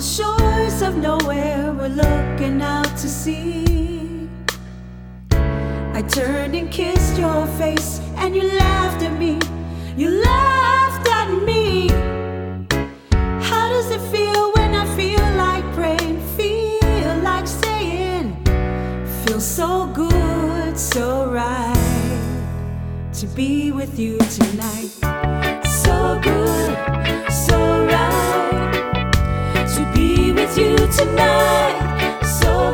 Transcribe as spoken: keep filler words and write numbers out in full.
shores of nowhere, we're looking out to sea. I turned and kissed your face, and you laughed at me. You laughed at me. How does it feel when I feel like praying? Feel like saying, feels so good, so right to be with you tonight. So good, so right to be with you tonight.